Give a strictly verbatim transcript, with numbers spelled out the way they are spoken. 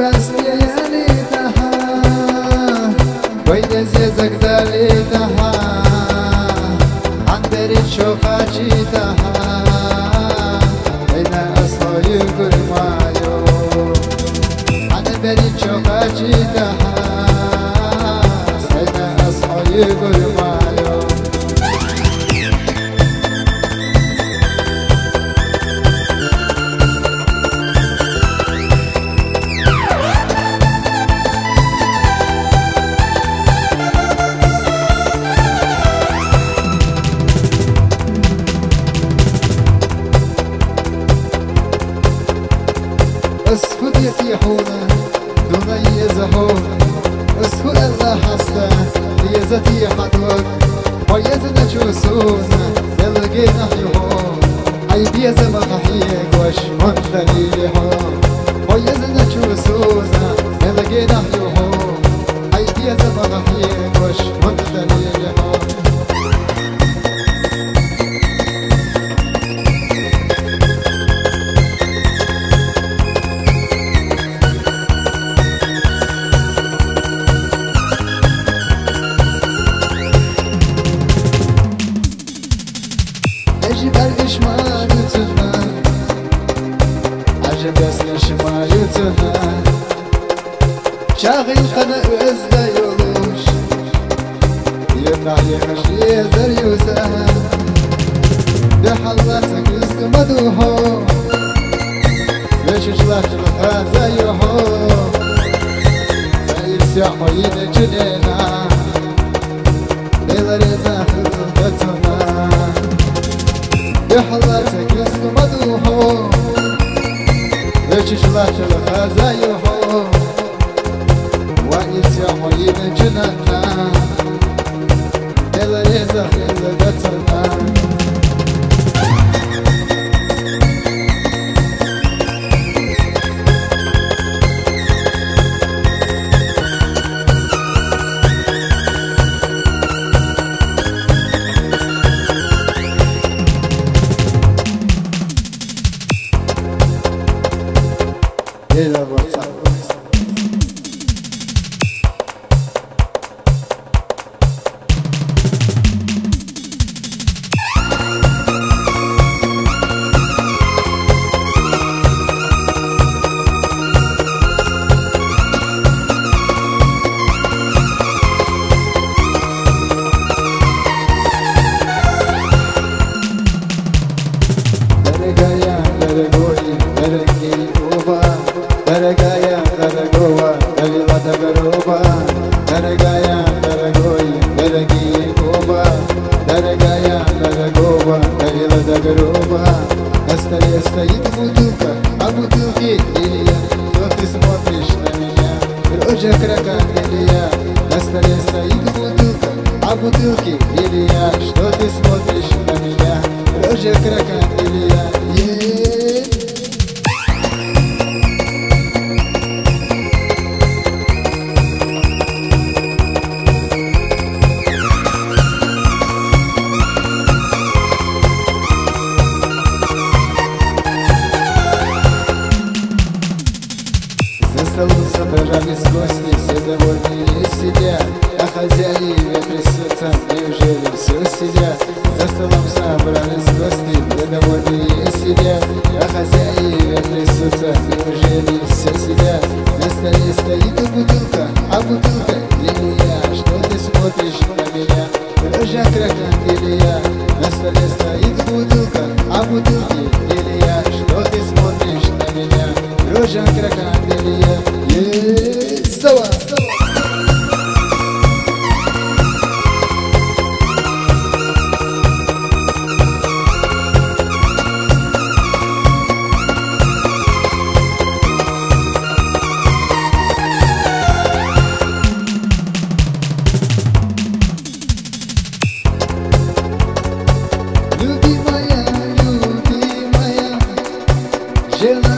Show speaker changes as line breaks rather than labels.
بستی لیتها وین زیزک در لیتها اندری چوخا چیتها این اصلای گرمایو اندری چوخا چیتها این اصلای گرمایو اسكت يتيحونا دون يزهون اسكت الله حستا يزتي حدوك ويزنا جوسونا يلقينا حيوم اي بيزا مخحيك وش من دليلهم ويزنا جوسونا يلقينا حيوم اي بيزا مخحيك وش من دليلهم شاغل خنا özde yoluş Yırna yıkış yezer yüze De hallata kızgıma duho Veşişler çılhaza yuho Ve isyahma yine cünena Neler zahıl betuna De hallata kızgıma duho Veşişler çılhaza yuho وإسيا موين جنانا إلا ريزا إلا بترنا إلا بترنا Daragaya, Daragoa, Davila Dagaroba, Daragaya, Daragoi, Daragi Oba, Daragaya, Daragoa, Davila Dagaroba, Остали, стоит бутылка, а бутылки Илья, что ты смотришь на меня, рожа кракан Илья, на столе стоит бутылка, а бутылки Илья, что ты смотришь на меня, рожа кракан Илья, собрались гости, все довольные сидят, а хозяева трясутся, неужели все сидят? За столом собрались гости, все довольные сидят, а хозяева трясутся, неужели все сидят? На столе стоит бутылка, а бутылка Илья, что ты смотришь на меня? Рожа кракан Илья, на столе стоит бутылка, а бутылки Илья, что ты смотришь на меня? Рожа кракан Илья. Сова! Любимая, любимая, жена